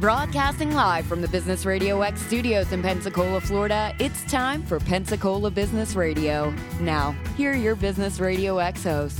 Broadcasting live from the Business Radio X studios in Pensacola, Florida, it's time for Pensacola Business Radio. Now, here are your Business Radio X hosts.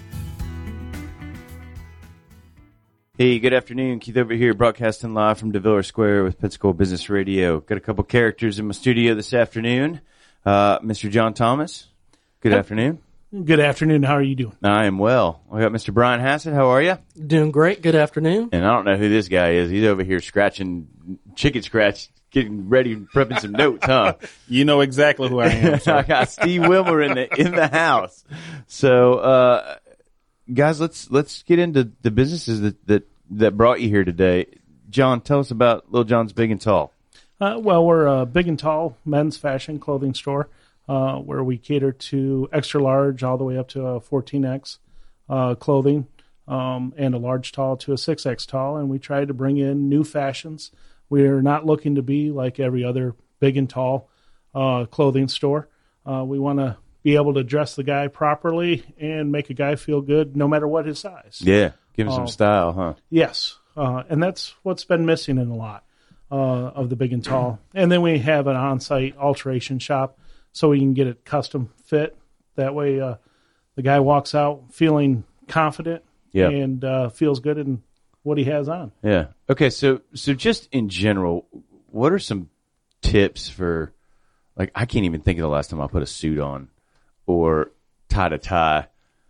Hey, good afternoon. Keith over here, broadcasting live from DeVille Square with Pensacola Business Radio. Got a couple characters in my studio this afternoon. Mr. John Thomas, good afternoon. Good afternoon. How are you doing? I am well. We got Mr. Brian Hassett. How are you? Doing great. Good afternoon. And I don't know who this guy is. He's over here scratching, chicken scratch, getting ready, prepping some notes, huh? You know exactly who I am. I got Steve Wilmer in the house. So, guys, let's get into the businesses that brought you here today. John, tell us about Little John's Big and Tall. Well, we're a Big and Tall men's fashion clothing store. Where we cater to extra large all the way up to a 14X clothing, and a large tall to a 6X tall. And we try to bring in new fashions. We're not looking to be like every other Big and Tall clothing store. We want to be able to dress the guy properly and make a guy feel good no matter what his size. Yeah, give him some style, huh? Yes, and that's what's been missing in a lot of the Big and Tall. And then we have an on-site alteration shop, so we can get it custom fit. That way the guy walks out feeling confident and feels good in what he has on. Yeah. Okay, so just in general, what are some tips for, like, I can't even think of the last time I put a suit on or tied a tie,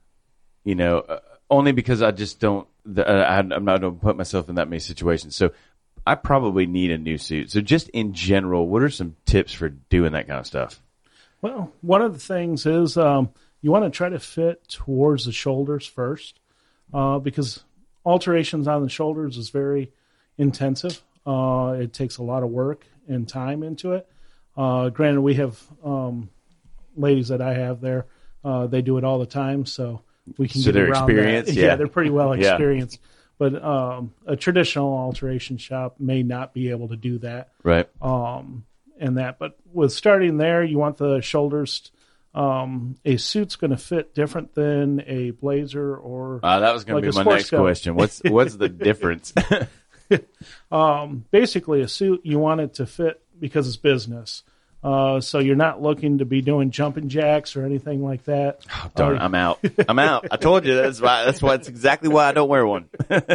only because I just don't, I'm not going to put myself in that many situations. So I probably need a new suit. So just in general, what are some tips for doing that kind of stuff? Well, one of the things is you want to try to fit towards the shoulders first, because alterations on the shoulders is very intensive. It takes a lot of work and time into it. Granted, we have ladies that I have there. They do it all the time, so we can get around that. Yeah, they're pretty well experienced. But a traditional alteration shop may not be able to do that. Right. But with starting there, you want the shoulders. A suit's going to fit different than a blazer or. That was going to be my next question. What's the difference? Basically, a suit, you want it to fit because it's business. So you're not looking to be doing jumping jacks or anything like that. Oh, darn, I'm out. I told you that's exactly why I don't wear one.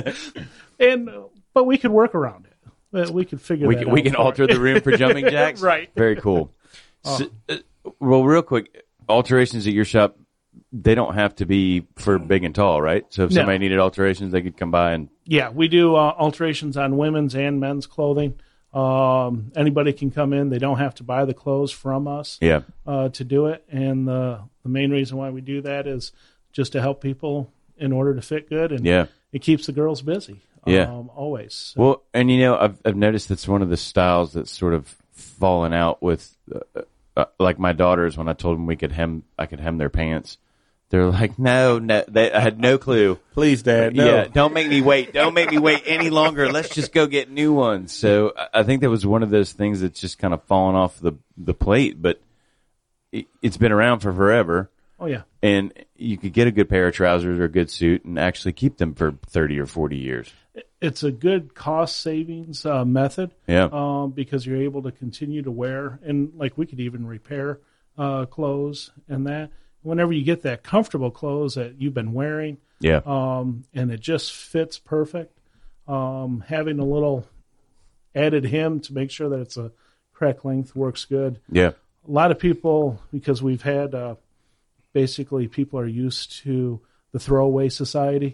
But we could work around it. We could figure that out. We can alter the room for jumping jacks? Right. Very cool. So, well, real quick, alterations at your shop, they don't have to be for Big and Tall, right? So if somebody needed alterations, they could come by and... Yeah, we do alterations on women's and men's clothing. Anybody can come in. They don't have to buy the clothes from us to do it. And the main reason why we do that is just to help people in order to fit good. And it keeps the girls busy. Always. So. Well, and I've noticed that's one of the styles that's sort of fallen out with, like my daughters. When I told them I could hem their pants, they're like, no. I had no clue. Please, Dad. No. Yeah, don't make me wait. Don't make me wait any longer. Let's just go get new ones. So I think that was one of those things that's just kind of fallen off the plate, but it's been around for forever. Oh, yeah. And you could get a good pair of trousers or a good suit and actually keep them for 30 or 40 years. It's a good cost savings method. Because you're able to continue to wear. And, like, we could even repair clothes and that. Whenever you get that comfortable clothes that you've been wearing, and it just fits perfect, having a little added hem to make sure that it's a correct length works good. Yeah. A lot of people, because we've had... basically, people are used to the throwaway society.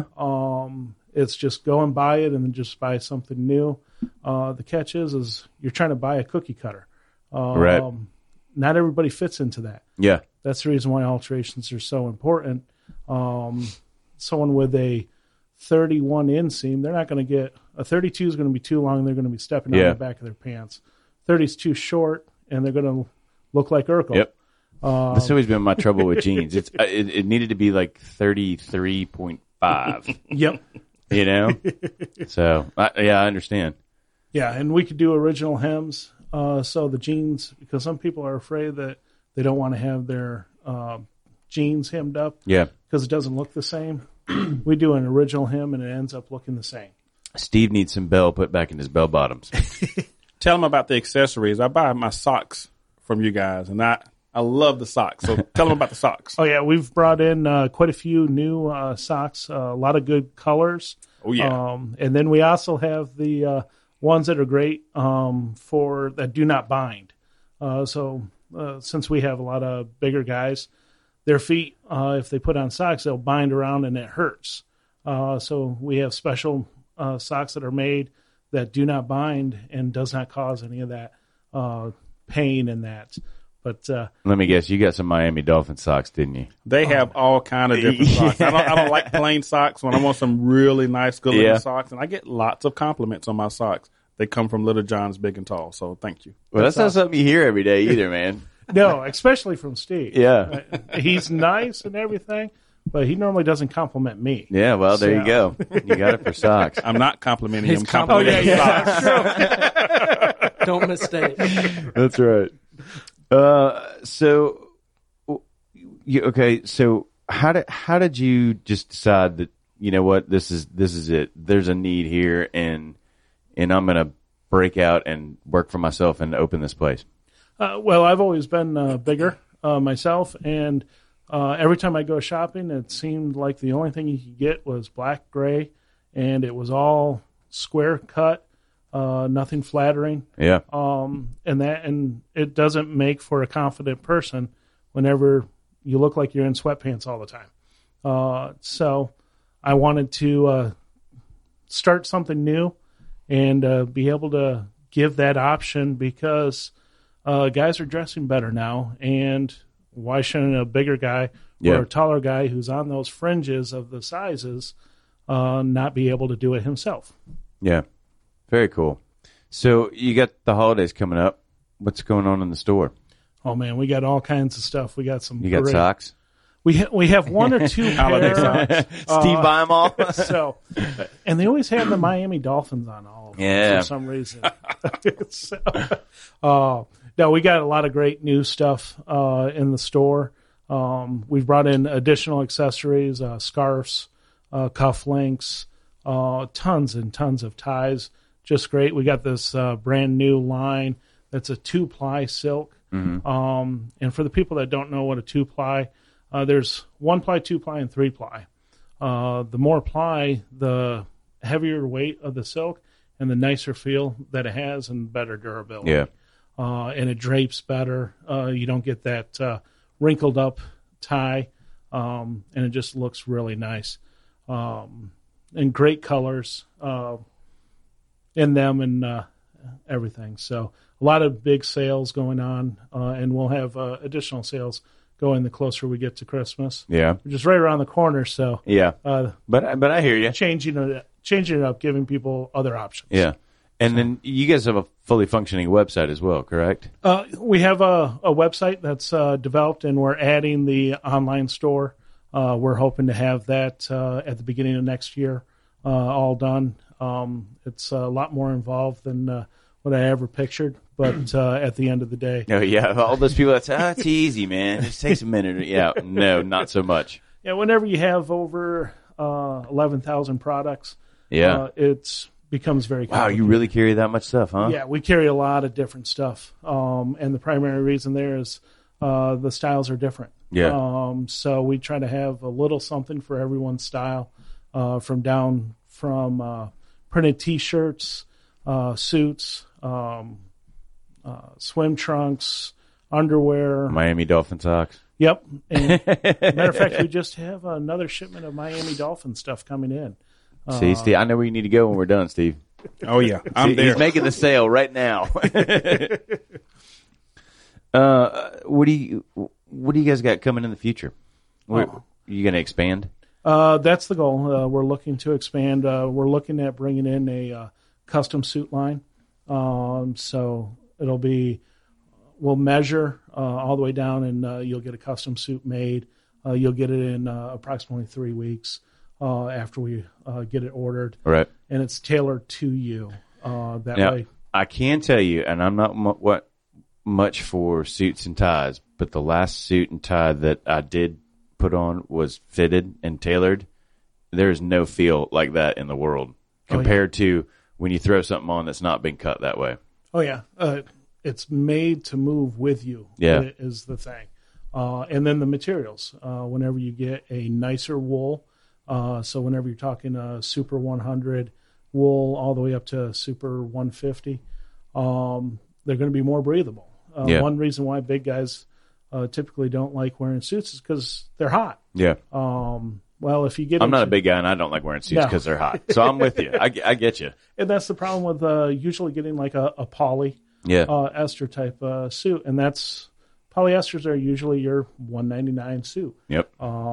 It's just go and buy it and then just buy something new. The catch is you're trying to buy a cookie cutter. Right. Not everybody fits into that. Yeah. That's the reason why alterations are so important. Someone with a 31 inseam, they're not going to get a 32 is going to be too long. They're going to be stepping on the back of their pants. 30 is too short, and they're going to look like Urkel. Yep. That's always been my trouble with jeans. It needed to be like 33.5. Yep. So I understand. Yeah, and we could do original hems. So the jeans, because some people are afraid that they don't want to have their jeans hemmed up. Yeah. Because it doesn't look the same. We do an original hem, and it ends up looking the same. Steve needs some bell put back in his bell bottoms. Tell them about the accessories. I buy my socks from you guys, and I love the socks. So tell them about the socks. Oh, yeah. We've brought in quite a few new socks, a lot of good colors. Oh, yeah. And then we also have the ones that are great for that do not bind. So since we have a lot of bigger guys, their feet, if they put on socks, they'll bind around and it hurts. So we have special socks that are made that do not bind and does not cause any of that pain in that. But Let me guess, you got some Miami Dolphin socks, didn't you? They have all kind of different socks. I don't like plain socks when I want some really nice, good-looking socks, and I get lots of compliments on my socks. They come from Little John's Big and Tall, so thank you. Well, that's not something you hear every day either, man. no, especially from Steve. Yeah. He's nice and everything, but he normally doesn't compliment me. Yeah, well, there you go. You got it for socks. I'm not complimenting He's him. Complimenting socks. Don't mistake. That's right. So how did you just decide that, you know what, this is it. There's a need here, and I'm going to break out and work for myself and open this place? Well, I've always been bigger myself, and every time I go shopping, it seemed like the only thing you could get was black, gray, and it was all square cut, nothing flattering. Yeah. And it doesn't make for a confident person whenever you look like you're in sweatpants all the time. So I wanted to start something new and be able to give that option, because guys are dressing better now, and why shouldn't a bigger guy or a taller guy who's on those fringes of the sizes not be able to do it himself? Yeah. Very cool. So you got the holidays coming up. What's going on in the store? Oh, man, we got all kinds of stuff. We got some. You got socks? We have one or two Holiday pairs. Steve buy them all? So, and they always have the Miami Dolphins on all of them Yeah. for some reason. No, we got a lot of great new stuff in the store. We've brought in additional accessories, scarves, cufflinks, tons and tons of ties. Just great. We got this brand new line that's a 2-ply silk. Mm-hmm. And for the people that don't know what a 2-ply, there's 1-ply, 2-ply, and 3-ply. The more ply, the heavier weight of the silk and the nicer feel that it has and better durability. Yeah. And it drapes better. You don't get that wrinkled up tie, and it just looks really nice. And great colors in them and everything. So a lot of big sales going on, and we'll have additional sales going the closer we get to Christmas. Yeah. We're just right around the corner, so Yeah. But I hear you. changing it up, giving people other options. Yeah. And then you guys have a fully functioning website as well, correct? We have a website that's developed, and we're adding the online store. We're hoping to have that at the beginning of next year all done. It's a lot more involved than what I ever pictured, but at the end of the day. Oh, yeah. All those people that say, it's easy, man. It just takes a minute. Yeah. No, not so much. Yeah, whenever you have over 11,000 products, Yeah. it becomes very Wow, complicated. you really carry that much stuff, huh? Yeah, we carry a lot of different stuff, and the primary reason there is the styles are different. Yeah. So we try to have a little something for everyone's style, from printed T-shirts, suits, swim trunks, underwear. Miami Dolphin socks. Yep. And matter of fact, we just have another shipment of Miami Dolphin stuff coming in. See, Steve, I know where you need to go when we're done, Steve. Oh, yeah. I'm there. He's making the sale right now. What do you guys got coming in the future? You going to expand? That's the goal. We're looking to expand. We're looking at bringing in a custom suit line. So it'll be, we'll measure all the way down, and you'll get a custom suit made. You'll get it in approximately 3 weeks after we get it ordered. Right. And it's tailored to you that Now, way. I can tell you, and I'm not much for suits and ties, but the last suit and tie that I did put on was fitted and tailored. There's no feel like that in the world. compared to when you throw something on that's not been cut that way. Oh, yeah. It's made to move with you is the thing. And then the materials. Whenever you get a nicer wool, so whenever you're talking a Super 100 wool all the way up to Super 150, they're going to be more breathable. One reason why big guys typically don't like wearing suits is because they're hot. Yeah. Well, if you get I'm not a big guy, and I don't like wearing suits because they're hot. So I'm with you. I get you. And that's the problem with usually getting like a poly ester type suit. And that's polyesters are usually your $199 suit. Yep.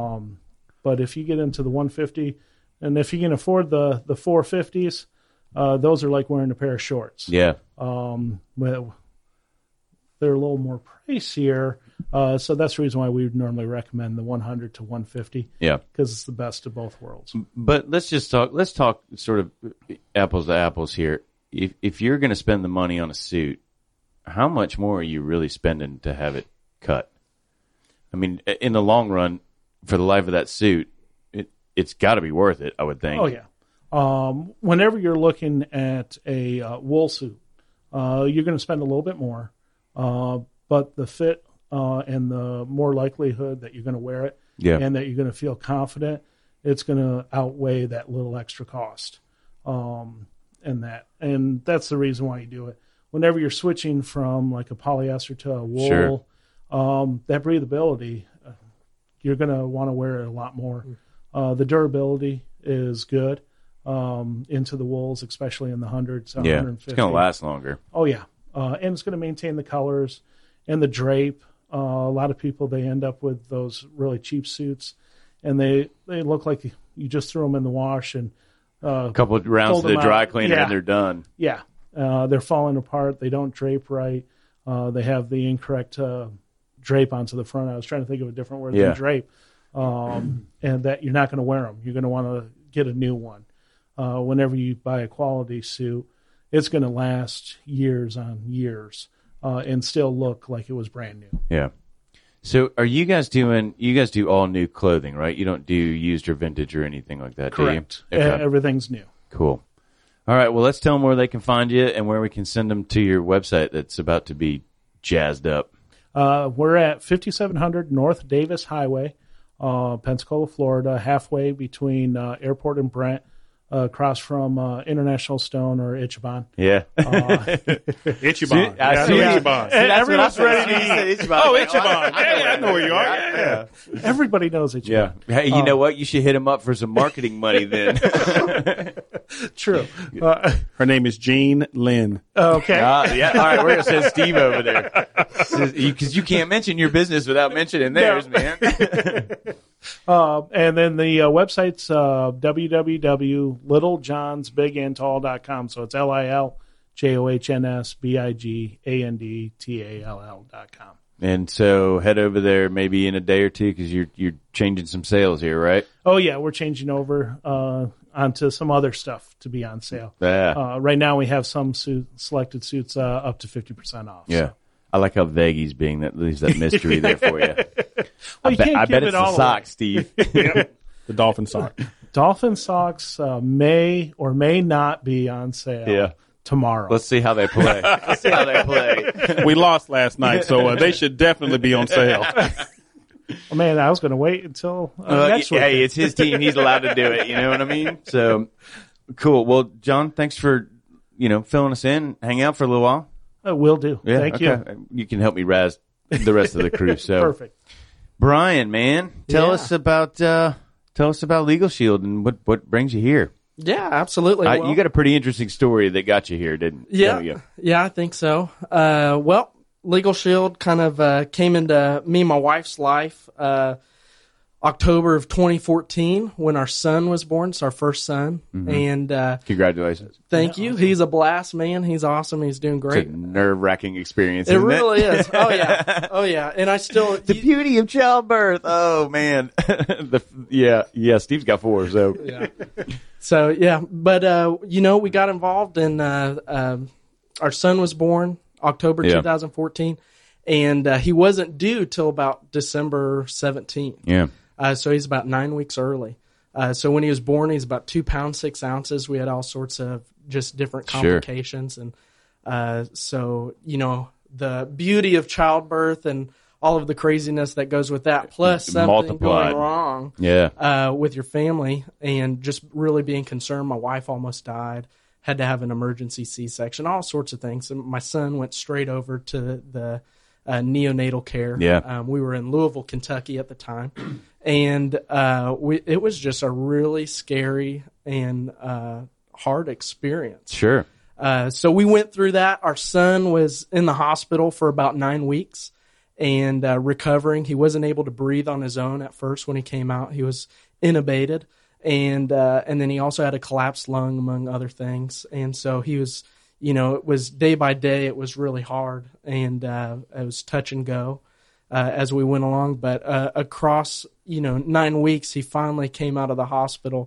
But if you get into the 150, and if you can afford the 450s, those are like wearing a pair of shorts. Yeah. Well, they're a little more pricier, so that's the reason why we would normally recommend the 100 to 150. Yeah, because it's the best of both worlds. But let's talk sort of apples to apples here. If you're going to spend the money on a suit, how much more are you really spending to have it cut? I mean, in the long run, for the life of that suit, it's got to be worth it, I would think. Oh yeah. Whenever you're looking at a wool suit, you're going to spend a little bit more. But the fit and the more likelihood that you're going to wear it and that you're going to feel confident, it's going to outweigh that little extra cost. And that's the reason why you do it. Whenever you're switching from like a polyester to a wool, that breathability, you're going to want to wear it a lot more. The durability is good into the wools, especially in the hundreds, 150. It's going to last longer. Oh, yeah. And it's going to maintain the colors and the drape. A lot of people, they end up with those really cheap suits, and they look like you just threw them in the wash and a couple of rounds to the dry cleaner and they're done. Yeah. They're falling apart. They don't drape right. They have the incorrect drape onto the front. I was trying to think of a different word than drape. And that you're not going to wear them. You're going to want to get a new one. Whenever you buy a quality suit, it's going to last years on years and still look like it was brand new. Yeah. So are you guys do all new clothing, right? You don't do used or vintage or anything like that, Correct. do you? Okay. Everything's new. Cool. All right. Well, let's tell them where they can find you and where we can send them to your website that's about to be jazzed up. We're at 5700 North Davis Highway, Pensacola, Florida, halfway between Airport and Brent. Across from International Stone or Ichiban. Yeah. Ichiban. I see Ichiban. Everyone's ready to eat Ichiban. Oh, Ichiban. I know where you are. Yeah. Everybody knows Ichiban. Yeah. Hey, you know what? You should hit him up for some marketing money then. True. Her name is Jean Lynn. Okay. Yeah. All right. We're going to send Steve over there. Because you can't mention your business without mentioning theirs, man. And then the website's www.littlejohnsbigandtall.com. So it's LILJOHNSBIGANDTALL.com. And so head over there maybe in a day or two because you're changing some sales here, right? Oh, yeah. We're changing over onto some other stuff to be on sale. Yeah. Right now we have some selected suits up to 50% off. Yeah. So. I like how vague he's being. That leaves that mystery there for you. Well, I bet it's the socks, Steve. The dolphin sock. Dolphin socks may or may not be on sale tomorrow. Let's see how they play. We lost last night, so they should definitely be on sale. Oh, man, I was going to wait until next week. Hey, it's his team. He's allowed to do it. You know what I mean? So, cool. Well, John, thanks for filling us in. Hang out for a little while. Will do. Yeah, Thank you. You can help me razz the rest of the crew. So Perfect. Brian, man, tell us about Legal Shield and what brings you here. Yeah, absolutely. You got a pretty interesting story that got you here, didn't you? Yeah, I think so. Well, Legal Shield kind of came into me and my wife's life October of 2014 when our son was born. It's our first son. Mm-hmm. And congratulations. Thank you. Awesome. He's a blast, man. He's awesome. He's doing great. It's a nerve-wracking experience, It isn't really is. Oh, yeah. Oh, yeah. And I still... The beauty of childbirth. Oh, man. Steve's got 4, so... Yeah. So, yeah. But, we got involved and our son was born October 2014. And he wasn't due till about December 17th. Yeah. So he's about 9 weeks early. So when he was born, he was about 2 pounds 6 ounces. We had all sorts of just different complications, and so the beauty of childbirth and all of the craziness that goes with that, plus something going wrong with your family, and just really being concerned. My wife almost died, had to have an emergency C-section, all sorts of things. And my son went straight over to the neonatal care. We were in Louisville, Kentucky at the time, and it was just a really scary and hard experience. Sure. So we went through that. Our son was in the hospital for about 9 weeks and recovering. He wasn't able to breathe on his own at first when he came out. He was intubated, and then he also had a collapsed lung, among other things. And so he was, it was day by day. It was really hard, and it was touch and go as we went along. But across 9 weeks, he finally came out of the hospital.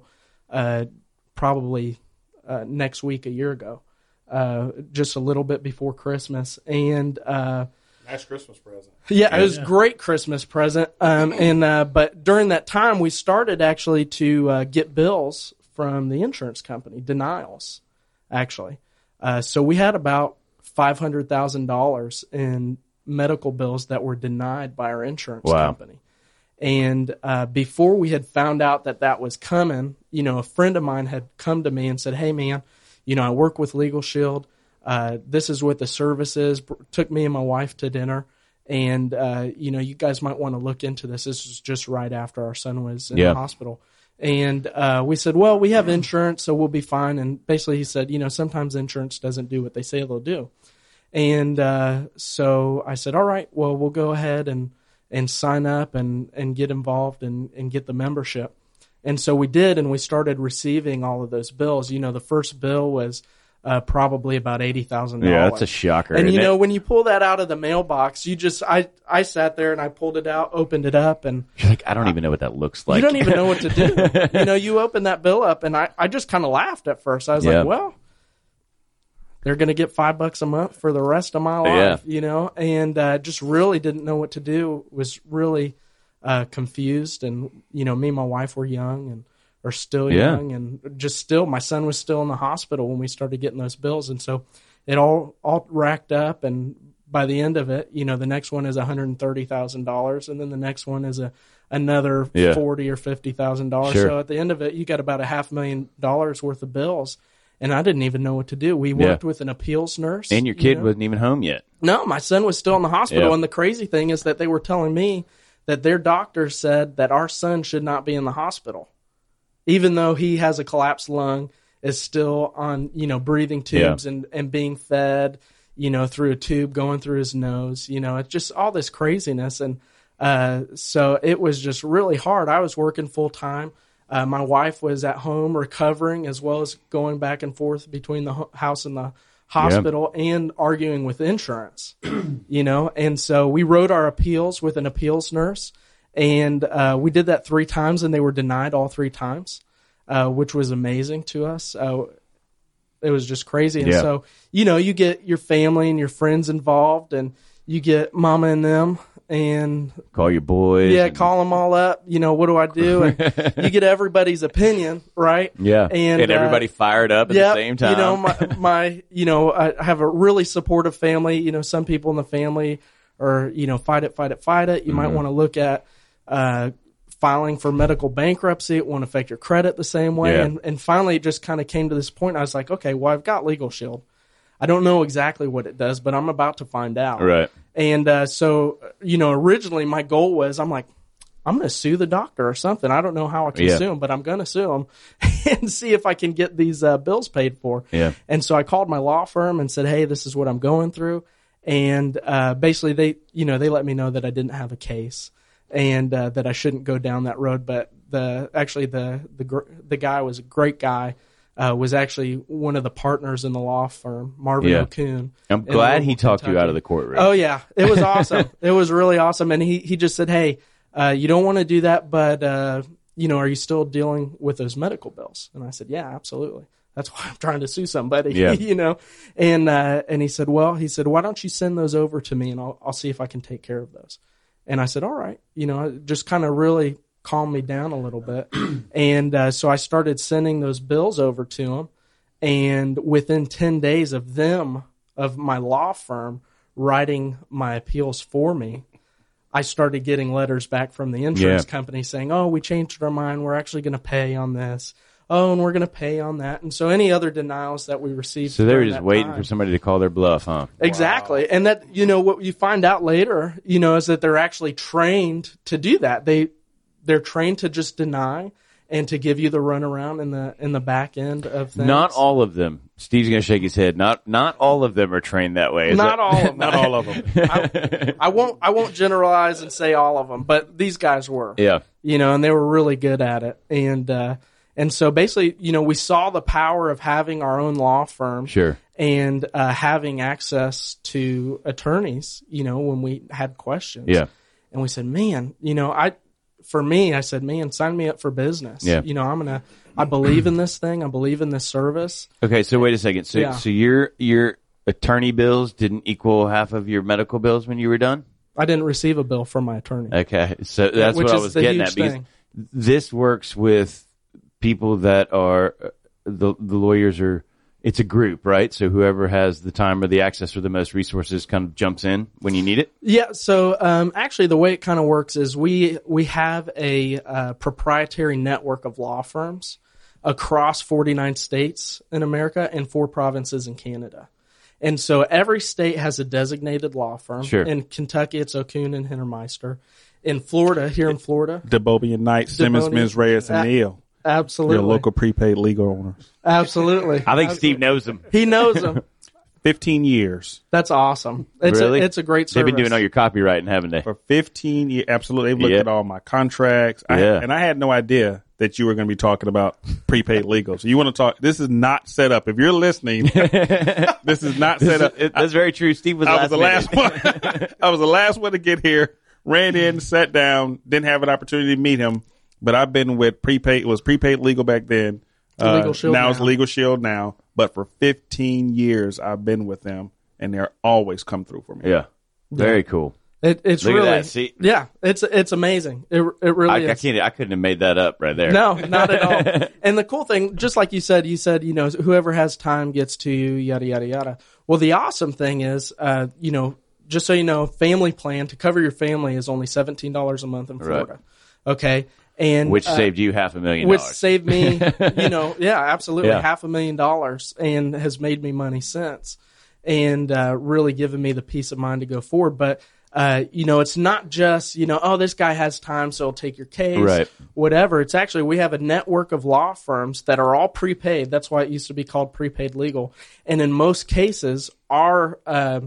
Probably next week, a year ago, just a little bit before Christmas, and nice Christmas present. Yeah, it was a great Christmas present. But during that time, we started actually to get bills from the insurance company, denials, actually. So we had about $500,000 in medical bills that were denied by our insurance company. And before we had found out that was coming, a friend of mine had come to me and said, "Hey, man, I work with Legal Shield. This is what the service is." Took me and my wife to dinner, and you guys might want to look into this. This was just right after our son was in the hospital, and we said, "Well, we have insurance, so we'll be fine." And basically, he said, sometimes insurance doesn't do what they say they'll do, and so I said, "All right, well, we'll go ahead and sign up and get involved and get the membership." And so we did, and we started receiving all of those bills. The first bill was probably about $80,000. Yeah, that's a shocker. And when you pull that out of the mailbox, I sat there and I pulled it out, opened it up, and you're like, I don't even know what that looks like. You don't even know what to do. You open that bill up, and I just kind of laughed at first. I was like, well, they're going to get $5 a month for the rest of my life, and just really didn't know what to do. Was really confused, and me and my wife were young and are still young, and my son was still in the hospital when we started getting those bills, and so it all racked up, and by the end of it, the next one is $130,000, and then the next one is another $40,000 or $50,000. Sure. So at the end of it, you got about $500,000 worth of bills. And I didn't even know what to do. We worked with an appeals nurse. And your kid wasn't even home yet. No, my son was still in the hospital. And the crazy thing is that they were telling me that their doctor said that our son should not be in the hospital. Even though he has a collapsed lung, is still on, breathing tubes and being fed, through a tube going through his nose. It's just all this craziness. And so it was just really hard. I was working full time. My wife was at home recovering, as well as going back and forth between the house and the hospital and arguing with insurance, And so we wrote our appeals with an appeals nurse, and we did that 3 times, and they were denied all 3 times, which was amazing to us. It was just crazy. And so, you get your family and your friends involved, and you get mama and them. And call your boys. Yeah, call them all up. What do I do? And you get everybody's opinion, right? Yeah, and everybody fired up at the same time. My I have a really supportive family. Some people in the family are, fight it. You might want to look at filing for medical bankruptcy. It won't affect your credit the same way. Yeah. And finally, it just kind of came to this point. I was like, okay, well, I've got Legal Shield. I don't know exactly what it does, but I'm about to find out. Right. And so, originally my goal was, I'm like, I'm going to sue the doctor or something. I don't know how I can sue him, but I'm going to sue him and see if I can get these bills paid for. Yeah. And so I called my law firm and said, hey, this is what I'm going through. And basically they let me know that I didn't have a case and that I shouldn't go down that road. But the guy was a great guy. Was actually one of the partners in the law firm, Marvin O'Coon. I'm glad he talked you out of the courtroom. Oh, yeah. It was awesome. It was really awesome. And he just said, hey, you don't want to do that, but, are you still dealing with those medical bills? And I said, yeah, absolutely. That's why I'm trying to sue somebody, And he said, why don't you send those over to me and I'll see if I can take care of those. And I said, all right. Just kind of really calm me down a little bit. And so I started sending those bills over to them. And within 10 days of my law firm, writing my appeals for me, I started getting letters back from the insurance company saying, oh, we changed our mind. We're actually going to pay on this. Oh, and we're going to pay on that. And so any other denials that we received. So they were just waiting for somebody to call their bluff, huh? Exactly. Wow. And that, what you find out later, is that they're actually trained to do that. They're trained to just deny and to give you the runaround in the back end of things. Not all of them. Steve's going to shake his head. Not all of them are trained that way. Not all of them. Not all of them. I won't generalize and say all of them, but these guys were. Yeah. And they were really good at it. And so basically, we saw the power of having our own law firm. Sure. And having access to attorneys, when we had questions. Yeah. And we said, man, I said, man, sign me up for business. Yeah. I believe in this thing. I believe in this service. Okay, so wait a second. So your attorney bills didn't equal half of your medical bills when you were done? I didn't receive a bill from my attorney. Okay, so that's what I was getting at, because this works with people that are the lawyers are. It's a group, right? So whoever has the time or the access or the most resources kind of jumps in when you need it? Yeah, so actually the way it kind of works is we have a proprietary network of law firms across 49 states in America and 4 provinces in Canada. And so every state has a designated law firm. Sure. In Kentucky, it's Okun and Hintermeister. In Florida, here in Florida. DeBobie and Knight, Simmons, Menz, Reyes, and Neal. Absolutely. Your local prepaid legal owners. Absolutely. I think Steve knows them. He knows them. 15 years. That's awesome. Really? It's a great service. They've been doing all your copywriting, haven't they? For 15 years. Absolutely. They've looked at all my contracts. And I had no idea that you were going to be talking about prepaid legal. So you want to talk. This is not set up. If you're listening, this is not set up. That's very true. Steve was the last one. I was the last one to get here. Ran in, sat down, didn't have an opportunity to meet him. But I've been with prepaid. It was prepaid legal back then. Legal Shield now it's Legal Shield now. But for 15 years, I've been with them, and they're always come through for me. Yeah, very cool. It's Look really, at that. See? Yeah, it's amazing. It really is. I couldn't have made that up right there. No, not at all. And the cool thing, just like you said, whoever has time gets to you, yada yada yada. Well, the awesome thing is, just so you know, family plan to cover your family is only $17 a month in Florida. Right. Okay. And which saved you $500,000. Which saved me, absolutely $500,000 and has made me money since, and really given me the peace of mind to go forward. But it's not just this guy has time, so he'll take your case, right? Whatever. It's actually we have a network of law firms that are all prepaid. That's why it used to be called prepaid legal. And in most cases, our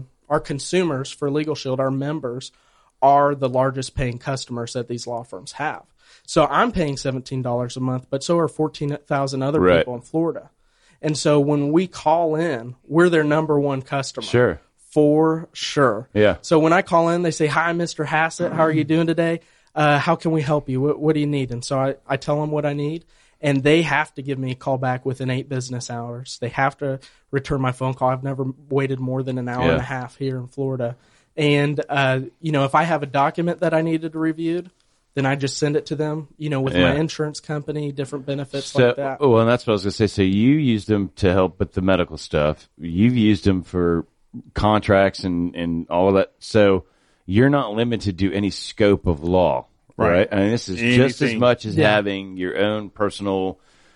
consumers for Legal Shield, our members, are the largest paying customers that these law firms have. So I'm paying $17 a month, but so are 14,000 other people in Florida. And so when we call in, we're their number one customer. Sure. For sure. Yeah. So when I call in, they say, "Hi, Mr. Hassett. How are you doing today? How can we help you? What do you need?" And so I tell them what I need, and they have to give me a call back within 8 business hours. They have to return my phone call. I've never waited more than an hour and a half here in Florida. And, if I have a document that I needed reviewed, then I just send it to them, with my insurance company, different benefits like that. Well, and that's what I was going to say. So you used them to help with the medical stuff. You've used them for contracts and all of that. So you're not limited to any scope of law, right? I mean, this is just as much as having your own personal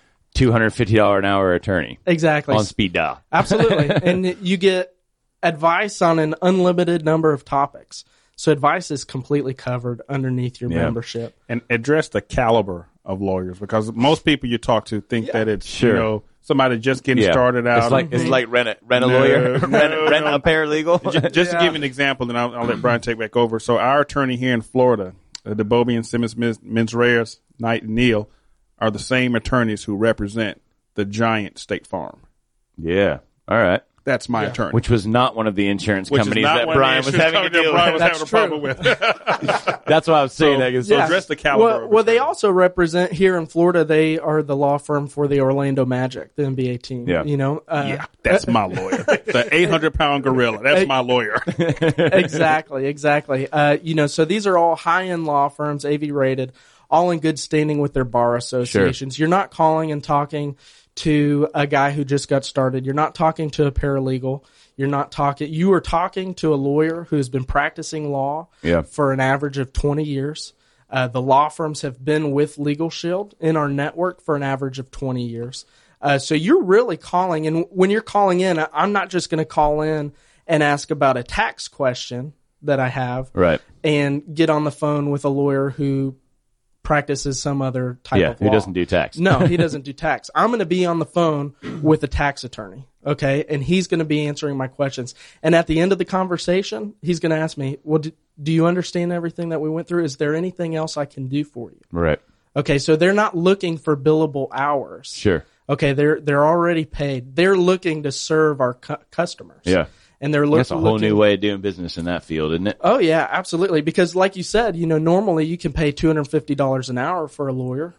$250 an hour attorney. Exactly. On speed dial. Absolutely. And you get advice on an unlimited number of topics. So advice is completely covered underneath your membership. And address the caliber of lawyers, because most people you talk to think that it's somebody just getting started out. It's like rent a lawyer, rent a paralegal. Just to give you an example, and I'll let Brian take back over. So our attorney here in Florida, DeBobie and Simmons, Menz, Reyes, Knight, and Neal, are the same attorneys who represent the giant State Farm. Yeah. All right. That's my attorney. Which was not one of the insurance companies that Brian was having to deal with. That's a problem with. That's why I was saying that. So address the caliber. Well, they also represent here in Florida. They are the law firm for the Orlando Magic, the NBA team. Yeah, that's my lawyer. The 800-pound gorilla. That's my lawyer. Exactly. So these are all high-end law firms, AV rated, all in good standing with their bar associations. Sure. You're not calling and talking to a guy who just got started. You're not talking to a paralegal. You are talking to a lawyer who's been practicing law for an average of 20 years. The law firms have been with Legal Shield in our network for an average of 20 years. So you're really calling, and when you're calling in, I'm not just going to call in and ask about a tax question that I have and get on the phone with a lawyer who practices some other type of law. Who doesn't do tax. No, he doesn't do tax. I'm going to be on the phone with a tax attorney, okay? And he's going to be answering my questions. And at the end of the conversation, he's going to ask me, well, do you understand everything that we went through? Is there anything else I can do for you? Right. Okay, so they're not looking for billable hours. Sure. Okay, they're already paid. They're looking to serve our customers. Yeah. And they're That's a whole new way of doing business in that field, isn't it? Oh, yeah, absolutely. Because like you said, normally you can pay $250 an hour for a lawyer,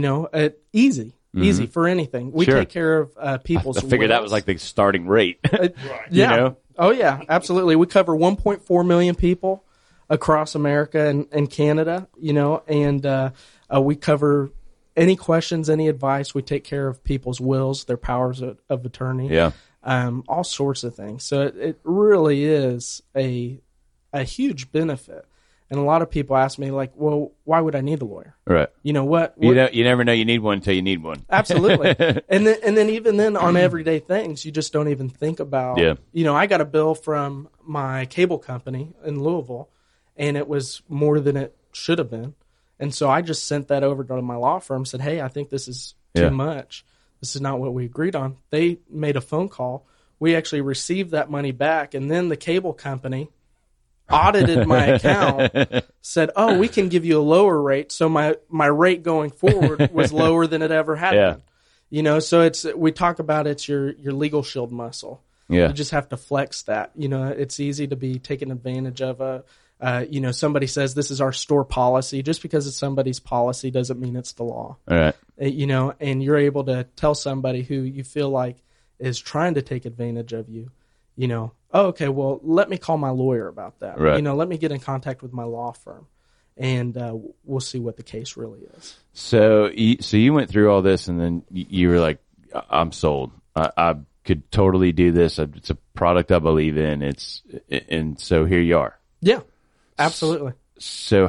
easy for anything. We take care of people's I figured that was like the starting rate. Yeah. Oh, yeah, absolutely. We cover 1.4 million people across America and Canada, and we cover any questions, any advice. We take care of people's wills, their powers of attorney. Yeah. All sorts of things. So it really is a huge benefit. And a lot of people ask me, like, well, why would I need a lawyer? Right. You know what? You never know you need one until you need one. Absolutely. And then even then on everyday things, you just don't even think about. Yeah. I got a bill from my cable company in Louisville, and it was more than it should have been. And so I just sent that over to my law firm, said, hey, I think this is too much. This is not what we agreed on. They made a phone call. We actually received that money back, and then the cable company audited my account, said, oh, we can give you a lower rate. So my rate going forward was lower than it ever had been. So we talk about it's your Legal Shield muscle. Yeah. You just have to flex that. It's easy to be taken advantage of. Somebody says this is our store policy. Just because it's somebody's policy doesn't mean it's the law. All right. And you're able to tell somebody who you feel like is trying to take advantage of you, oh, okay, well, let me call my lawyer about that. Right. Let me get in contact with my law firm, and we'll see what the case really is. So you went through all this, and then you were like, I'm sold. I could totally do this. It's a product I believe in. And so here you are. Yeah. Absolutely. So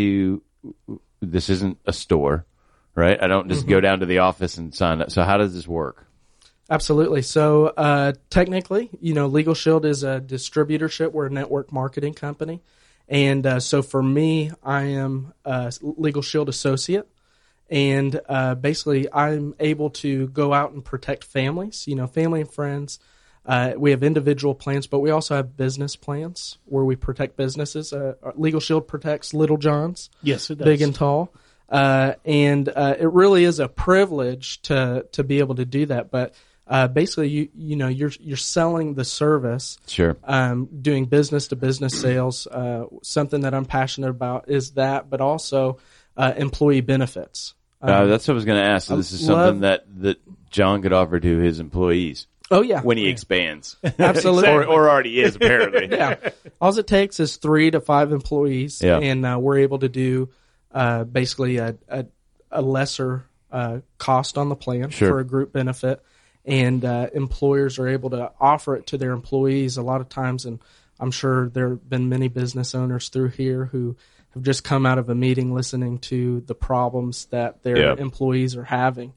this isn't a store, right? I don't just go down to the office and sign up. So how does this work? Absolutely. So technically, Legal Shield is a distributorship. We're a network marketing company. And so for me, I am a Legal Shield associate. And basically, I'm able to go out and protect families, family and friends. We have individual plans, but we also have business plans where we protect businesses. Legal Shield protects Little Johns. Yes, it does. Big and tall. And it really is a privilege to be able to do that. But basically, you're selling the service. Sure. Doing business to business sales. Something that I'm passionate about is that, but also employee benefits. That's what I was going to ask. So this is something that John could offer to his employees. Oh, yeah. When he expands. Absolutely. or already is, apparently. Yeah. All it takes is 3 to 5 employees, and we're able to do basically a lesser cost on the plan for a group benefit. And employers are able to offer it to their employees a lot of times. And I'm sure there have been many business owners through here who have just come out of a meeting listening to the problems that their employees are having.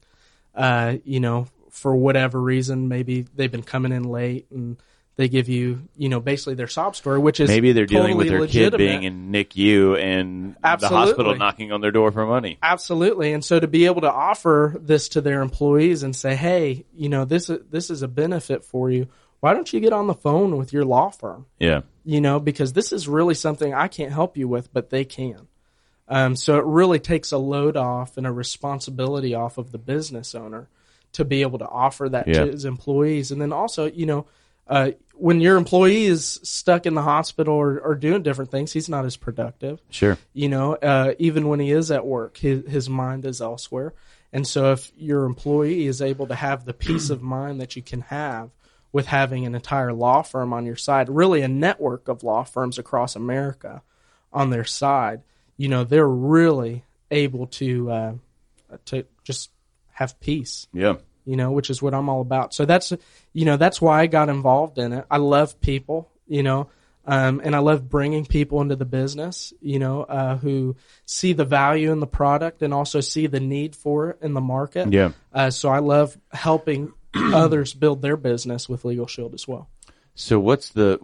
For whatever reason, maybe they've been coming in late and they give you, basically their sob story, which is maybe they're dealing totally with their legitimate. Kid being in NICU and the hospital knocking on their door for money. Absolutely. And so to be able to offer this to their employees and say, hey, this is a benefit for you. Why don't you get on the phone with your law firm? Yeah. Because this is really something I can't help you with, but they can. So it really takes a load off and a responsibility off of the business owner to be able to offer that to his employees. And then also, when your employee is stuck in the hospital or doing different things, he's not as productive. Sure. Even when he is at work, his mind is elsewhere. And so if your employee is able to have the peace of mind that you can have with having an entire law firm on your side, really a network of law firms across America on their side, they're really able to just have peace. Yeah. Which is what I'm all about. So that's why I got involved in it. I love people, and I love bringing people into the business, who see the value in the product and also see the need for it in the market. Yeah. So I love helping others build their business with Legal Shield as well. So what's their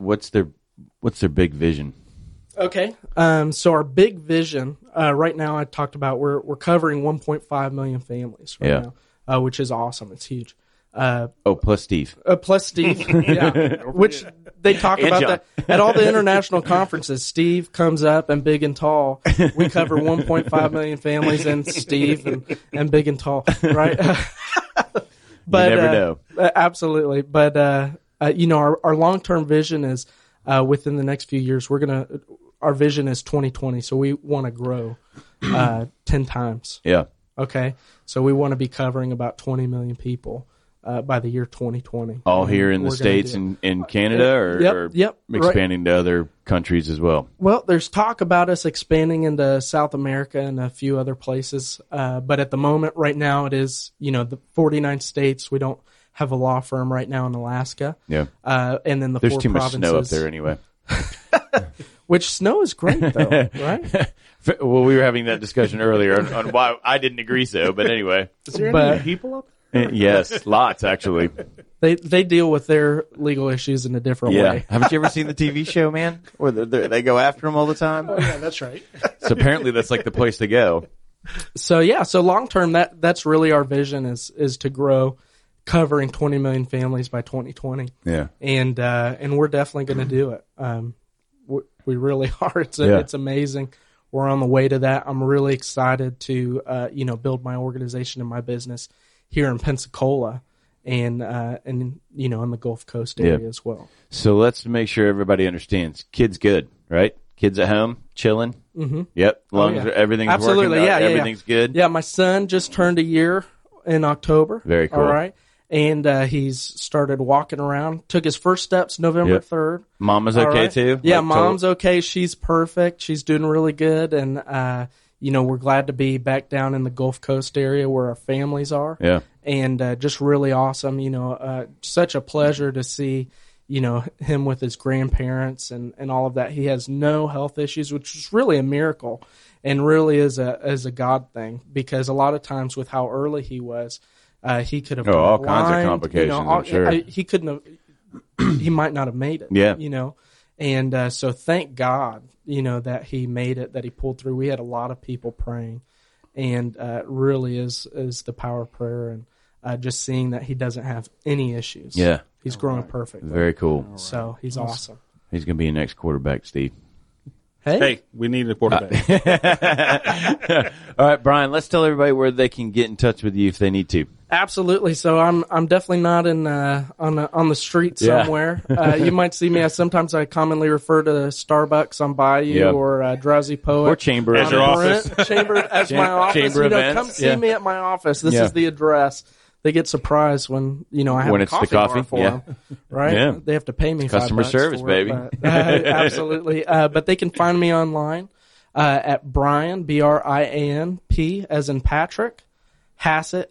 big vision? Okay. So our big vision, right now I talked about, we're covering 1.5 million families right now, which is awesome. It's huge. Plus Steve. Plus Steve, yeah. Which they talk about that at all the international conferences. Steve comes up and big and tall. We cover 1.5 million families and Steve and big and tall, right? But you never know. Absolutely. But our long-term vision is within the next few years our vision is 2020. So we want to grow 10 times. Yeah. Okay. So we want to be covering about 20 million people by the year 2020. All here in the States and in Canada, or expanding to other countries as well? Well, there's talk about us expanding into South America and a few other places. But at the moment, right now, it is, the 49 states. We don't have a law firm right now in Alaska. Yeah. And then there's 4 too provinces. much snow up there anyway. Which snow is great, though, right? Well, we were having that discussion earlier on why I didn't agree so, but anyway. Is there any people up there? Yes, lots actually. They deal with their legal issues in a different way. Haven't you ever seen the TV show, man? Where they go after them all the time? Oh, yeah, that's right. So apparently that's like the place to go. So long term, that's really our vision is to grow, covering 20 million families by 2020. Yeah. And we're definitely going to do it. We really are. It's amazing. We're on the way to that. I'm really excited to build my organization and my business here in Pensacola and in the Gulf Coast area as well. So let's make sure everybody understands. Kids good, right? Kids at home, chilling. Mm-hmm. Yep. Everything's absolutely working. Everything's good. Yeah, my son just turned a year in October. Very cool. All right. And he's started walking around. Took his first steps November 3rd. Mama's okay too? Yeah, Mom's okay. She's perfect. She's doing really good. And, we're glad to be back down in the Gulf Coast area where our families are. Yeah. And just really awesome. Such a pleasure to see, him with his grandparents and all of that. He has no health issues, which is really a miracle and really is a God thing, because a lot of times with how early he was, he could have all kinds of complications. I'm sure he couldn't have. He might not have made it. Yeah. And so thank God, that he made it, that he pulled through. We had a lot of people praying, and really is the power of prayer and just seeing that he doesn't have any issues. Yeah, he's growing perfect. Very cool. So he's awesome. He's going to be your next quarterback, Steve. Hey, we need a quarterback. All right, Brian, let's tell everybody where they can get in touch with you if they need to. Absolutely. So I'm definitely not on the street somewhere. You might see me. Sometimes I commonly refer to Starbucks on Bayou or Drowsy Poet or Chamber as your office. Chamber as my office. Chamber events. Come see me at my office. This is the address. They get surprised when I have when a it's coffee the coffee for them, right? Yeah. They have to pay me customer $5 service, for baby. It, but, absolutely. But they can find me online at Brian BRIAN P as in Patrick Hassett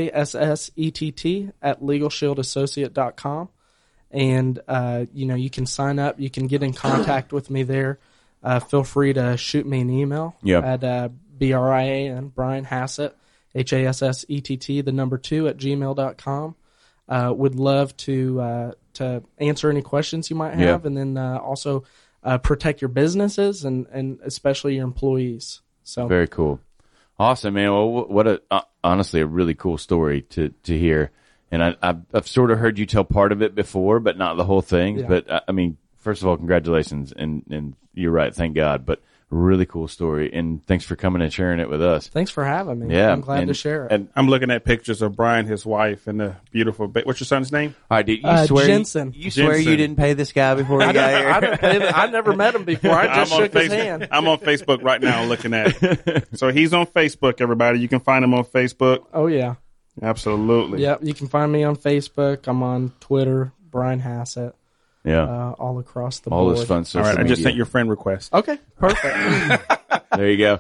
HASSETT at LegalShieldAssociate.com, and you can sign up. You can get in contact with me there. Feel free to shoot me an email at BRIAN Brian Hassett HASSETT the number 2 at gmail.com. Would love to answer any questions you might have, and then also protect your businesses and especially your employees. So very cool, awesome, man. Well, what honestly a really cool story to hear, and I've sort of heard you tell part of it before, but not the whole thing. Yeah. But I mean, first of all, congratulations, and you're right, thank God. But really cool story, and thanks for coming and sharing it with us. Thanks for having me. Yeah, I'm glad to share it. And I'm looking at pictures of Brian, his wife, and the beautiful. What's your son's name? All right, dude, you swear Jensen. You swear you didn't pay this guy before he got here? I never met him before. I just shook his hand. I'm on Facebook right now looking at it. So he's on Facebook, everybody. You can find him on Facebook. Oh yeah, absolutely. Yep, you can find me on Facebook. I'm on Twitter, Brian Hassett. Yeah, all across the all board. this fun stuff. All right, I just sent your friend request. Okay, perfect. There you go.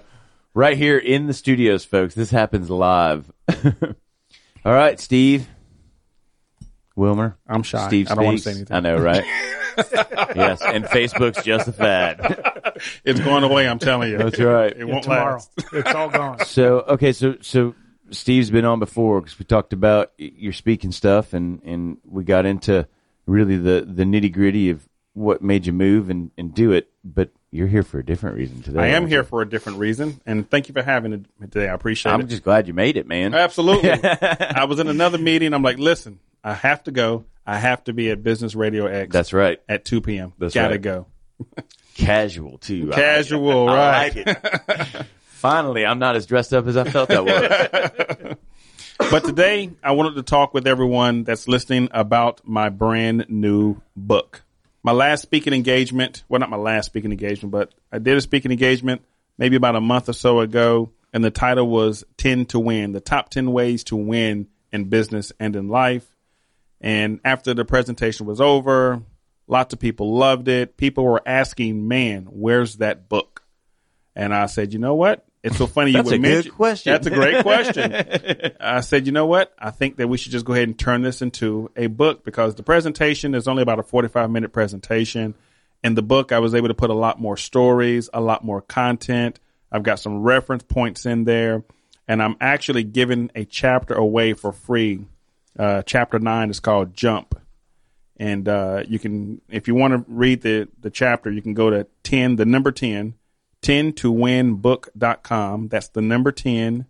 Right here in the studios, folks. This happens live. All right, Steve. Wilmer. I'm shy. Steve I don't want to speaks. say anything. I know, right? Yes, and Facebook's just a fad. It's going away, I'm telling you. That's right. It won't Tomorrow. last. It's all gone. So, okay, so Steve's been on before because we talked about your speaking stuff, and we got into really the nitty gritty of what made you move and do it. But you're here for a different reason today. I am here for a different reason, and thank you for having it today. I appreciate it. I'm just glad you made it, man. Absolutely. I was in another meeting. I'm like, listen, I have to go. I have to be at Business Radio X. That's right. At 2 p.m. That's Gotta right. go. Casual, too. Casual, I right. like it. Finally, I'm not as dressed up as I felt I was. But today, I wanted to talk with everyone that's listening about my brand new book. My last speaking engagement, well, not my last speaking engagement, but I did a speaking engagement maybe about a month or so ago, and the title was 10 to Win, the top 10 ways to win in business and in life. And after the presentation was over, lots of people loved it. People were asking, man, where's that book? And I said, you know what? It's so funny you That's would a mention. good question. That's a great question. I said, you know what? I think that we should just go ahead and turn this into a book because the presentation is only about a 45-minute presentation. In the book, I was able to put a lot more stories, a lot more content. I've got some reference points in there, and I'm actually giving a chapter away for free. Chapter 9 is called Jump. And you can, if you want to read the chapter, you can go to 10, the number 10, 10towinbook.com. That's the number 10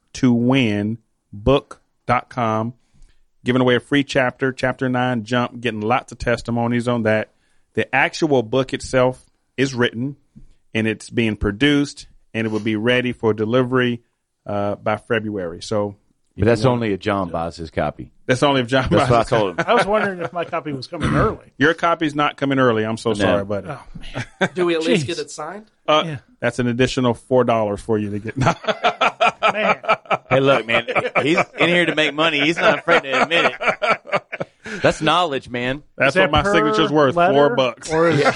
towinbook.com. Giving away a free chapter, chapter 9, Jump, getting lots of testimonies on that. The actual book itself is written and it's being produced and it will be ready for delivery by February. So, But that's only if John buys his copy. that's only if John That's what I buys. told him. I was wondering if my copy was coming early. Your copy's not coming early. I'm so sorry, buddy. Oh, Do we at least Jeez. get it signed? Yeah. That's an additional $4 for you to get. man. Hey, look, man, he's in here to make money. He's not afraid to admit it. That's knowledge, man. That's Is that what my per signature's worth, letter, $4. Or is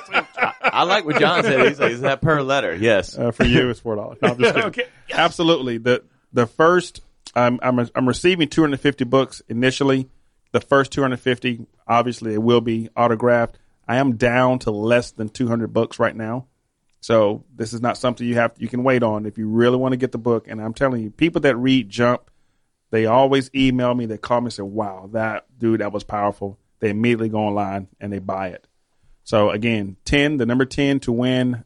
I like what John said. He's like, is that per letter? Yes. For you, it's $4. No, I'm just kidding. Okay. Absolutely. The first, I'm receiving 250 books initially. The first 250, obviously, it will be autographed. I am down to less than 200 books right now. So this is not something you can wait on if you really want to get the book. And I'm telling you, people that read Jump, they always email me, they call me and say, wow, that was powerful. They immediately go online and they buy it. So again, 10, the number 10 to win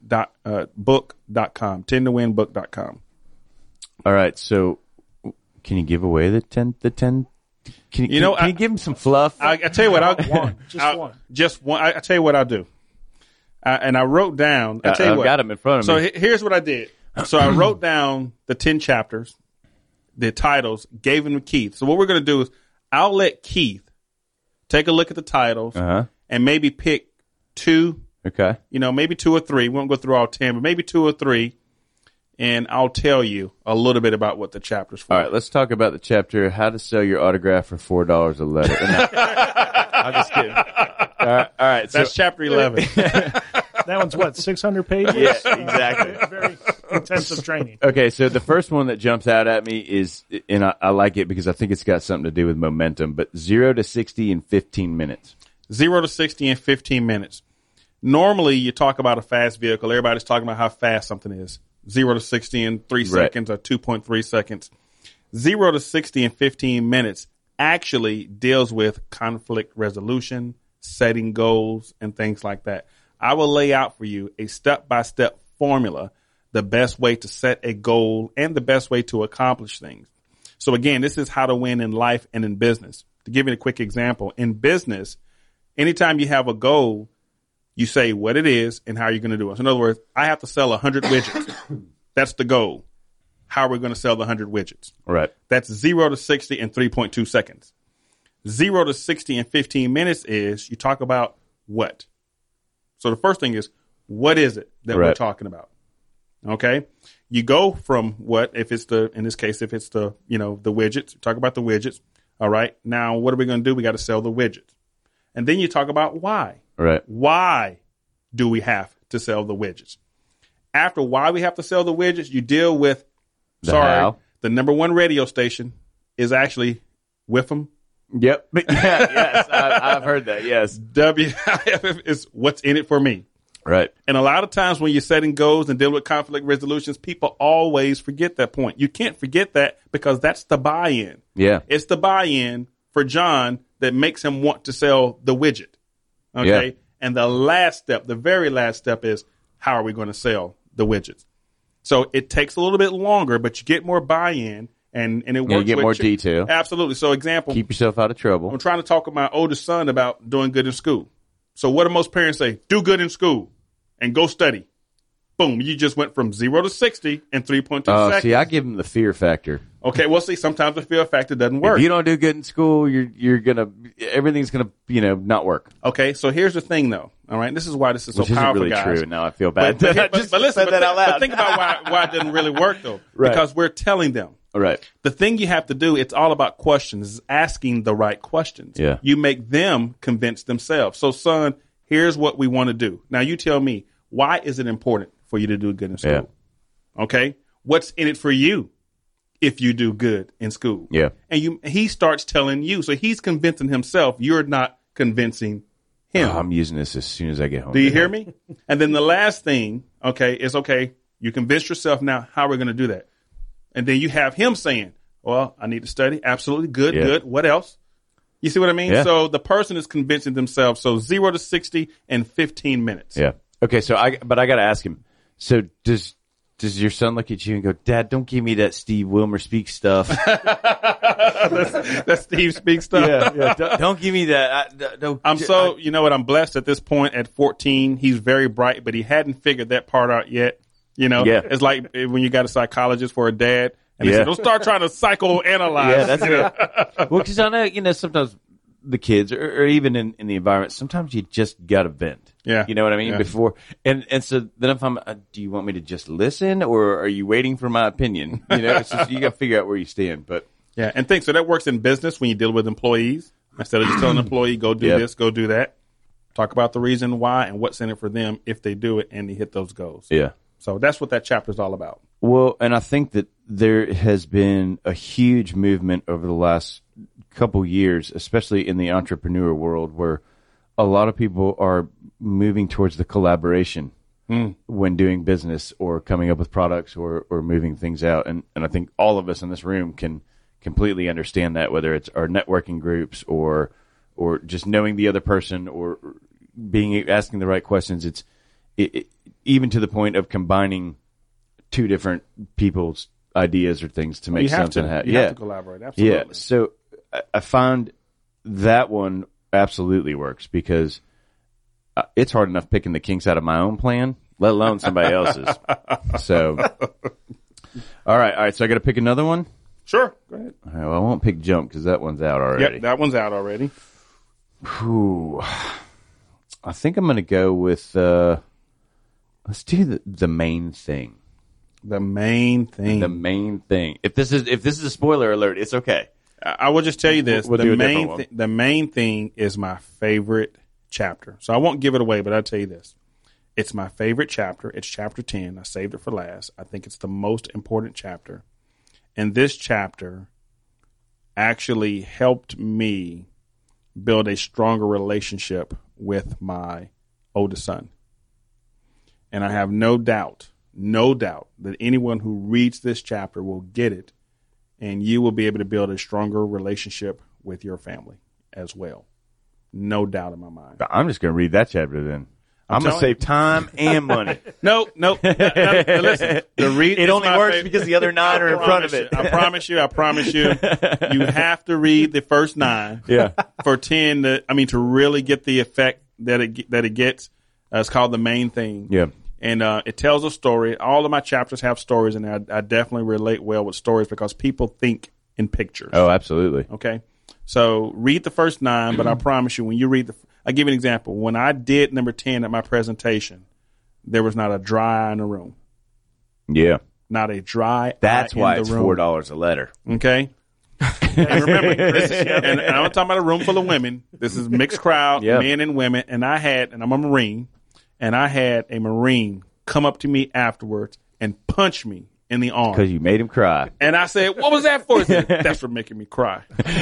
book.com, 10towinbook.com. All right. So can you give away the 10? Can you give him some fluff? I tell you what, one. Just one. I tell you what I'll do. And I wrote down. I tell you I've what. got him in front of me. So here's what I did. So I wrote down the 10 chapters, the titles, gave them to Keith. So what we're going to do is I'll let Keith take a look at the titles and maybe pick 2. Okay. Maybe 2 or 3. We won't go through all 10, but maybe 2 or 3. And I'll tell you a little bit about what the chapter's for. All right, let's talk about the chapter, How to Sell Your Autograph for $4 a letter. No, I'm just kidding. All right. That's chapter 11. That one's what, 600 pages? Yeah, exactly. Very intensive training. Okay, so the first one that jumps out at me is, and I like it because I think it's got something to do with momentum, but 0 to 60 in 15 minutes. 0 to 60 in 15 minutes. Normally, you talk about a fast vehicle. Everybody's talking about how fast something is. 0 to 60 in 3 seconds or 2.3 seconds. 0 to 60 in 15 minutes actually deals with conflict resolution, setting goals, and things like that. I will lay out for you a step-by-step formula, the best way to set a goal and the best way to accomplish things. So again, this is how to win in life and in business. To give you a quick example, in business, anytime you have a goal, you say what it is and how you're going to do it. So in other words, I have to sell 100 widgets. That's the goal. How are we going to sell the 100 widgets? Right. That's 0 to 60 in 3.2 seconds. 0 to 60 in 15 minutes is you talk about what. So the first thing is, what is it that we're talking about? Okay. You go from what, in this case, if it's the widgets, talk about the widgets. All right. Now, what are we going to do? We got to sell the widgets. And then you talk about why. Right. Why do we have to sell the widgets? After why we have to sell the widgets, you deal with, How. the number one radio station is actually WIFM. Yep. Yes, I've heard that. Yes. WIFM is what's in it for me. Right. And a lot of times when you're setting goals and dealing with conflict resolutions, people always forget that point. You can't forget that because that's the buy-in. Yeah. It's the buy-in for John that makes him want to sell the widget. Okay. Yeah. And the last step, the very last step is how are we going to sell the widgets? So it takes a little bit longer, but you get more buy-in and it works. You get more detail. Absolutely. So example, Keep yourself out of trouble. I'm trying to talk with my oldest son about doing good in school. So what do most parents say? Do good in school and go study. Boom. You just went from 0 to 60 in 3.2 seconds. See, I give him the fear factor. Okay. Well, see, sometimes the fear factor doesn't work. If you don't do good in school, everything's gonna, not work. Okay. So here's the thing, though. All right. This is why this is Which so isn't powerful, really guys. true. Now I feel bad. But I just listen, said that out loud. But think about why it doesn't really work, though. Right. Because we're telling them. Right. The thing you have to do, it's all about questions, is asking the right questions. Yeah. You make them convince themselves. So, son, here's what we want to do. Now, you tell me, why is it important for you to do good in school? Yeah. Okay? What's in it for you if you do good in school? Yeah. And he starts telling you. So he's convincing himself. You're not convincing him. I'm using this as soon as I get home. Do you hear me? And then the last thing, is you convince yourself now how we're going to do that. And then you have him saying, well, I need to study. Absolutely. Good, good. What else? You see what I mean? Yeah. So the person is convincing themselves. So 0 to 60 in 15 minutes. Yeah. Okay. So I got to ask him. So does your son look at you and go, Dad, don't give me that Steve Wilmer speak stuff? That's Steve speak stuff. Yeah. Don't give me that. You know what? I'm blessed at this point at 14. He's very bright, but he hadn't figured that part out yet. It's like when you got a psychologist for a dad, and they say, don't start trying to psychoanalyze. Yeah, that's it. Well, because I know, sometimes the kids, or even in the environment, sometimes you just got to vent. Yeah. You know what I mean? Yeah. Before, and so then if I'm, do you want me to just listen, or are you waiting for my opinion? It's just, you got to figure out where you stand. But yeah, and so that works in business when you deal with employees. Instead of just telling an employee, go do this, go do that. Talk about the reason why and what's in it for them if they do it and they hit those goals. Yeah. So that's what that chapter is all about. Well, and I think that there has been a huge movement over the last couple years, especially in the entrepreneur world, where a lot of people are moving towards the collaboration when doing business or coming up with products or moving things out. And I think all of us in this room can completely understand that, whether it's our networking groups or just knowing the other person or asking the right questions. It's even to the point of combining two different people's ideas or things to make something happen. You have to collaborate. Absolutely. Yeah. So I found that one absolutely works because it's hard enough picking the kinks out of my own plan, let alone somebody else's. So, all right. So I got to pick another one. Sure. Go ahead. All right, well, I won't pick jump because that one's out already. Yep, that one's out already. Whew. I think I'm going to go with. Let's do the main thing. The main thing. The main thing. If this is a spoiler alert, it's okay. I will just tell you this: We'll do a different one. the main thing is my favorite chapter. So I won't give it away, but I'll tell you this: it's my favorite chapter. It's chapter 10. I saved it for last. I think it's the most important chapter, and this chapter actually helped me build a stronger relationship with my oldest son. And I have no doubt that anyone who reads this chapter will get it, and you will be able to build a stronger relationship with your family as well. No doubt in my mind. I'm just going to read that chapter then. I'm going to save time and money. No. Listen, it only works because the other 9 are in front of it. I promise you. You have to read the first 9. Yeah. For 10 to really get the effect that it gets. It's called The Main Thing. Yeah. And it tells a story. All of my chapters have stories, and I definitely relate well with stories because people think in pictures. Oh, absolutely. Okay. So read the first 9, but I promise you, when you read I'll give you an example. When I did number 10 at my presentation, there was not a dry eye in the room. Yeah. Not a dry That's eye why in it's the room. $4 a letter. Okay. And remember, and I'm talking about a room full of women. This is mixed crowd, men and women. And I'm a Marine, and I had a Marine come up to me afterwards and punch me in the arm. Because you made him cry. And I said, what was that for? He said, that's for making me cry.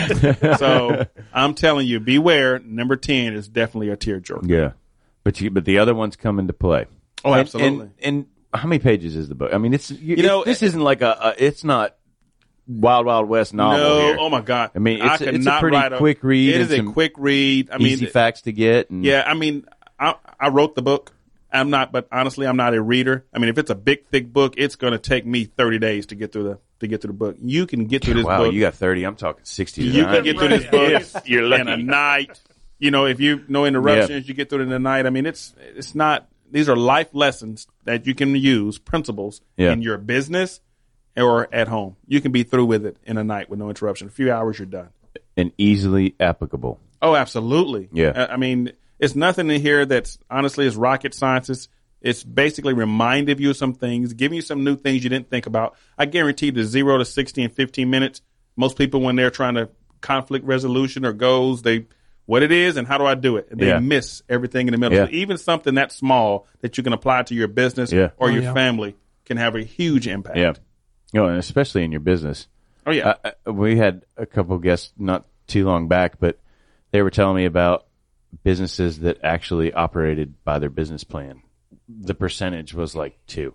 So I'm telling you, beware. Number 10 is definitely a tearjerker. Yeah. But the other ones come into play. Oh, absolutely. And how many pages is the book? I mean, this isn't like it's not Wild Wild West novel. No, here. oh my God. I mean, it's a pretty quick read. It is a quick read. I mean, easy facts to get. And, yeah, I mean, I wrote the book. But honestly, I'm not a reader. I mean, if it's a big, thick book, it's going to take me 30 days to get through the book. You can get through this book. Wow, you got 30. I'm talking 60. You can get through this book You're lucky. in a night. If you no interruptions, you get through it in a night. I mean, it's not. These are life lessons that you can use, principles in your business or at home. You can be through with it in a night with no interruption. A few hours, you're done. And easily applicable. Oh, absolutely. Yeah. I mean, it's nothing in here that's honestly is rocket science. It's basically reminding you of some things, giving you some new things you didn't think about. I guarantee the 0 to 60 in 15 minutes, most people when they're trying to conflict resolution or goals, what it is and how do I do it? And they miss everything in the middle. Yeah. So even something that small that you can apply to your business or your family can have a huge impact. Yeah. And especially in your business. Oh, yeah. We had a couple guests not too long back, but they were telling me about businesses that actually operated by their business plan. The percentage was like 2,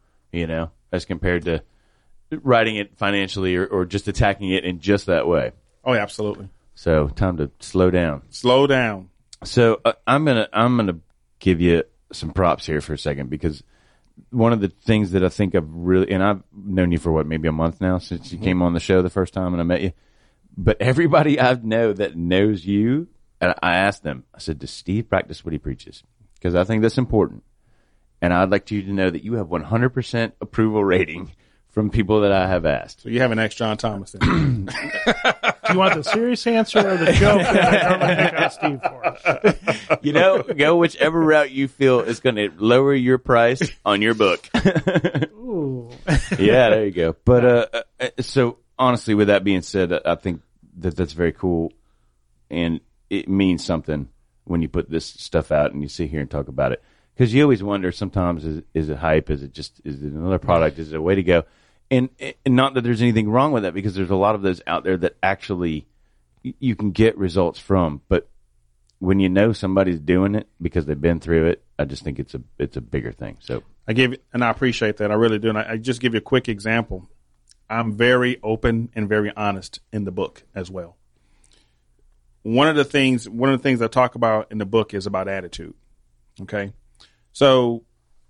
as compared to writing it financially or just attacking it in just that way. Oh, yeah, absolutely. So time to slow down. Slow down. So I'm gonna give you some props here for a second because one of the things that I think I've really, and I've known you for maybe a month now since you came on the show the first time and I met you, but everybody I know that knows you, and I asked them, I said, does Steve practice what he preaches? Because I think that's important. And I'd like you to know that you have 100% approval rating from people that I have asked. So you have an ex John Thomas then. Do you want the serious answer or the joke that I normally pick on Steve for? Go whichever route you feel is going to lower your price on your book. Ooh. Yeah, there you go. But so honestly, with that being said, I think that's very cool, and it means something when you put this stuff out and you sit here and talk about it. Because you always wonder sometimes, is it hype? Is it another product? Is it a way to go? And not that there's anything wrong with that, because there's a lot of those out there that actually you can get results from. But when you know somebody's doing it because they've been through it, I just think it's a bigger thing. So I appreciate that. I really do. And I just give you a quick example. I'm very open and very honest in the book as well. One of the things I talk about in the book is about attitude. Okay. So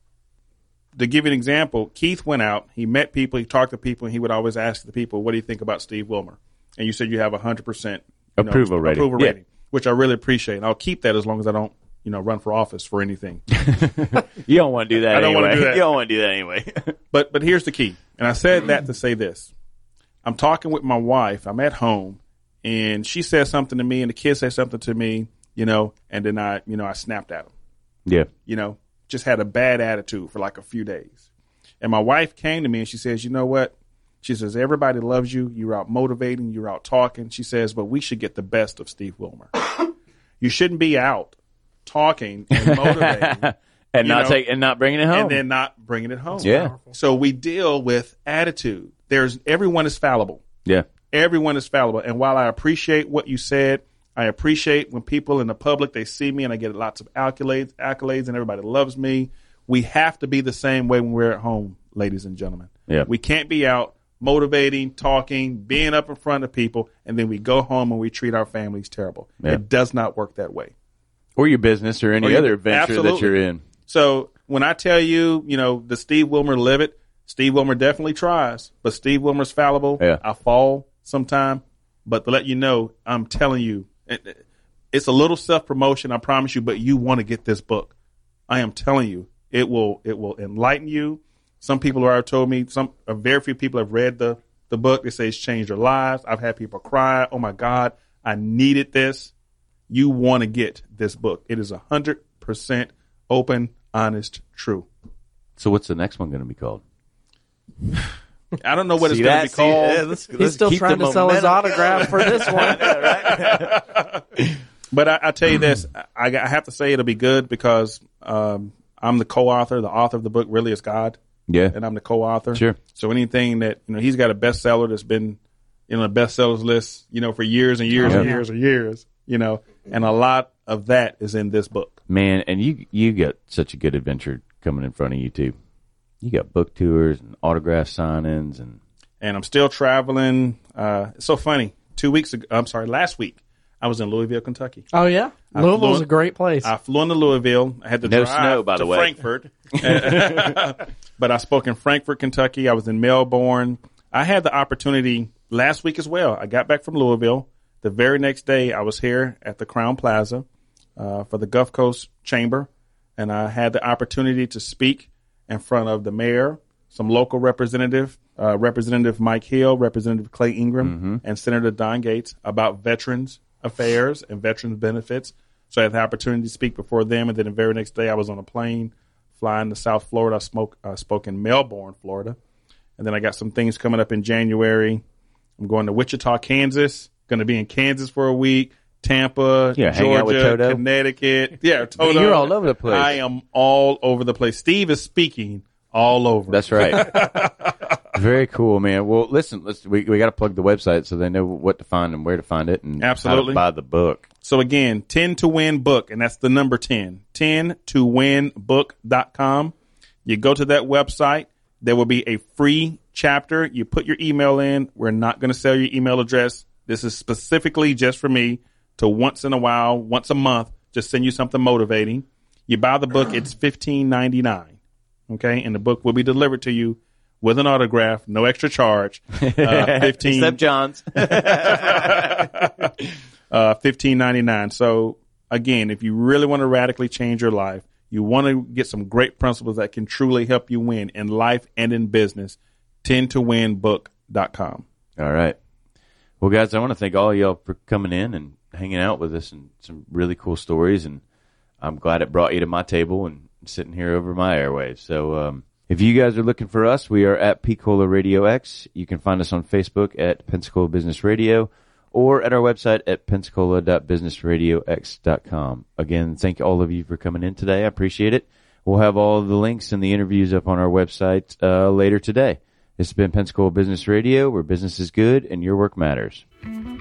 to give you an example, Keith went out, he met people, he talked to people, and he would always ask the people, what do you think about Steve Wilmer? And you said you have 100% approval rating, which I really appreciate. And I'll keep that as long as I don't, run for office for anything. You don't want to do that I don't anyway. want to do that. You don't want to do that anyway. But here's the key. And I said that to say this. I'm talking with my wife. I'm at home, and she says something to me, and the kids say something to me, and then I snapped at them. Yeah. Just had a bad attitude for like a few days. And my wife came to me and she says, you know what? She says, everybody loves you. You're out motivating. You're out talking. She says, but we should get the best of Steve Wilmer. You shouldn't be out talking and motivating. and not bringing it home. And then not bringing it home. Yeah. So we deal with attitude. Everyone is fallible. Yeah. Everyone is fallible. And while I appreciate what you said, I appreciate when people in the public, they see me and I get lots of accolades and everybody loves me. We have to be the same way when we're at home, ladies and gentlemen. Yeah. We can't be out motivating, talking, being up in front of people, and then we go home and we treat our families terrible. Yeah. It does not work that way. Or your business or any other venture that you're in. So when I tell you, the Steve Wilmer live it, Steve Wilmer definitely tries, but Steve Wilmer's fallible. Yeah. I fall sometime, but to let you know, I'm telling you, it's a little self-promotion, I promise you, but you want to get this book. I am telling you, it will enlighten you. Some people have told me, very few people have read the book. They say it's changed their lives. I've had people cry. Oh my God, I needed this. You want to get this book. It is 100% open, honest, true. So what's the next one going to be called? I don't know what it's going to be called. Let's He's still trying to sell his autograph for this one. But I tell you this, I have to say it'll be good because I I'm the co-author. The author of the book really is God. Yeah. And I'm the co-author. Sure. So anything that, he's got a bestseller that's been, a bestsellers list, for years and years and years and years, and a lot of that is in this book. Man, and you got such a good adventure coming in front of you too. You got book tours and autograph signings and I'm still traveling. It's so funny. Last week I was in Louisville, Kentucky. Oh yeah, Louisville's a great place. I flew into Louisville. I had to drive snow, by to the way. Frankfurt, but I spoke in Frankfurt, Kentucky. I was in Melbourne. I had the opportunity last week as well. I got back from Louisville. The very next day, I was here at the Crown Plaza for the Gulf Coast Chamber, and I had the opportunity to speak in front of the mayor, some local Representative Mike Hill, Representative Clay Ingram, and Senator Don Gates about veterans affairs and veterans benefits. So I had the opportunity to speak before them, and then the very next day I was on a plane flying to South Florida. I spoke in Melbourne, Florida, and then I got some things coming up in January. I'm going to Wichita, Kansas. Going to be in Kansas for a week. Tampa, Georgia, Connecticut. Yeah, Toto. You're all over the place. I am all over the place. Steve is speaking all over. That's right. Very cool, man. Well, listen, we got to plug the website so they know what to find and where to find it and absolutely how to buy the book. So again, 10 to Win Book, and that's the number 10, 10towinbook.com. You go to that website. There will be a free chapter. You put your email in. We're not going to sell your email address. This is specifically just for me to once in a while, once a month, just send you something motivating. You buy the book. It's $15.99. Okay. And the book will be delivered to you with an autograph, no extra charge. 15 Except John's. $15.99. So again, if you really want to radically change your life, you want to get some great principles that can truly help you win in life and in business, 10towinbook.com. All right. Well, guys, I want to thank all of y'all for coming in and hanging out with us and some really cool stories. And I'm glad it brought you to my table and sitting here over my airwaves. So if you guys are looking for us, we are at Pensacola Radio X. You can find us on Facebook at Pensacola Business Radio or at our website at pensacola.businessradiox.com. Again, thank all of you for coming in today. I appreciate it. We'll have all of the links and the interviews up on our website later today. This has been Pensacola Business Radio, where business is good and your work matters.